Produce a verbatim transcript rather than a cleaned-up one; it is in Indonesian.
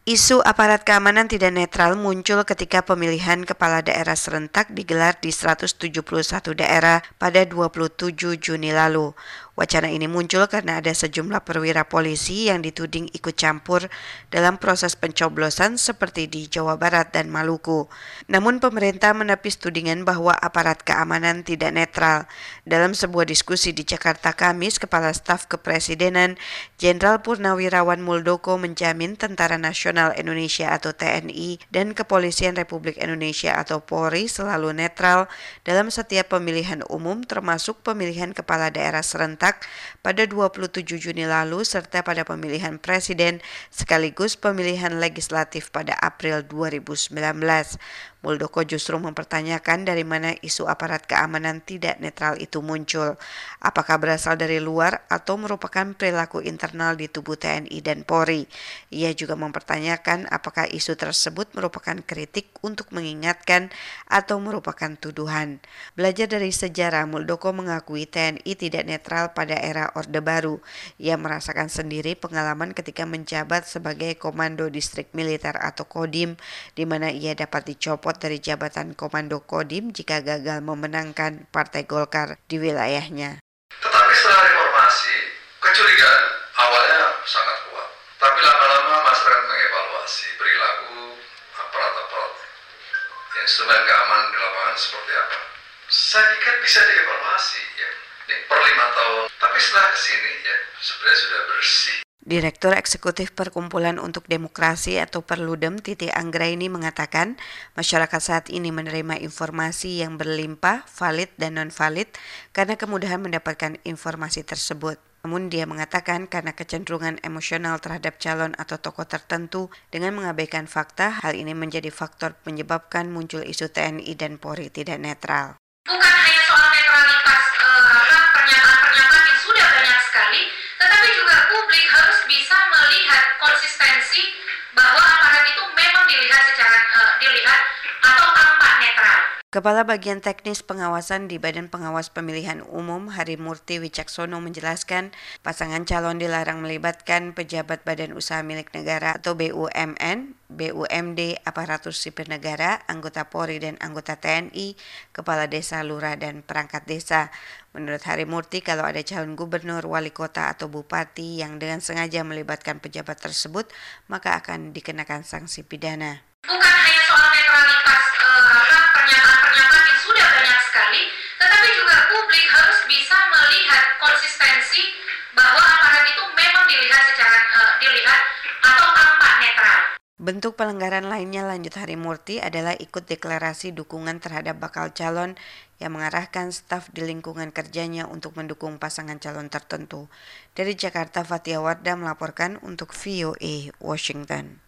Isu aparat keamanan tidak netral muncul ketika pemilihan kepala daerah serentak digelar di seratus tujuh puluh satu daerah pada dua puluh tujuh Juni lalu. Wacana ini muncul karena ada sejumlah perwira polisi yang dituding ikut campur dalam proses pencoblosan seperti di Jawa Barat dan Maluku. Namun pemerintah menepis tudingan bahwa aparat keamanan tidak netral. Dalam sebuah diskusi di Jakarta Kamis, Kepala Staf Kepresidenan Jenderal Purnawirawan Muldoko menjamin Tentara Nasional Indonesia atau T N I dan Kepolisian Republik Indonesia atau Polri selalu netral dalam setiap pemilihan umum termasuk pemilihan kepala daerah serentak pada dua puluh tujuh Juni lalu serta pada pemilihan presiden sekaligus pemilihan legislatif pada April dua ribu sembilan belas. Muldoko justru mempertanyakan dari mana isu aparat keamanan tidak netral itu muncul. Apakah berasal dari luar atau merupakan perilaku internal di tubuh T N I dan Polri? Ia juga mempertanyakan apakah isu tersebut merupakan kritik untuk mengingatkan atau merupakan tuduhan. Belajar dari sejarah, Muldoko mengakui T N I tidak netral pada era Orde Baru. Ia merasakan sendiri pengalaman ketika menjabat sebagai Komando Distrik Militer atau Kodim, di mana ia dapat dicopot dari jabatan Komando Kodim jika gagal memenangkan Partai Golkar di wilayahnya. Tetapi setelah reformasi, kecurigaan awalnya sangat kuat. Tapi lama-lama masyarakat mengevaluasi perilaku aparat-aparat instrumen keamanan di lapangan seperti apa. Saya pikir bisa dievaluasi ya. Ini per lima tahun. Tapi setelah kesini ya sebenarnya sudah bersih. Direktur Eksekutif Perkumpulan untuk Demokrasi atau Perludem Titi Anggraini mengatakan masyarakat saat ini menerima informasi yang berlimpah, valid dan non-valid karena kemudahan mendapatkan informasi tersebut. Namun dia mengatakan karena kecenderungan emosional terhadap calon atau tokoh tertentu dengan mengabaikan fakta, hal ini menjadi faktor menyebabkan muncul isu T N I dan Polri tidak netral. Bukan hanya soal netralitas uh, pernyataan-pernyataan yang sudah banyak sekali, tetapi juga publik harus bisa melihat konsistensi bahwa aparat itu memang dilihat secara uh, dilihat atau tampak netral. Kepala Bagian Teknis Pengawasan di Badan Pengawas Pemilihan Umum Harimurti Wicaksono menjelaskan pasangan calon dilarang melibatkan pejabat badan usaha milik negara atau B U M N, B U M D, aparatur sipil negara, anggota Polri dan anggota T N I, kepala desa, lurah dan perangkat desa. Menurut Harimurti, kalau ada calon gubernur, wali kota atau bupati yang dengan sengaja melibatkan pejabat tersebut, maka akan dikenakan sanksi pidana. Bukan hanya soal netralitas uh, pernyataan-pernyataan yang sudah banyak sekali, tetapi juga publik harus bisa melihat konsistensi bahwa aparat itu memang dilihat secara uh, dilihat atau tampak netral. Bentuk pelanggaran lainnya, lanjut Harimurti, adalah ikut deklarasi dukungan terhadap bakal calon yang mengarahkan staf di lingkungan kerjanya untuk mendukung pasangan calon tertentu. Dari Jakarta, Fatia Wardah melaporkan untuk V O A Washington.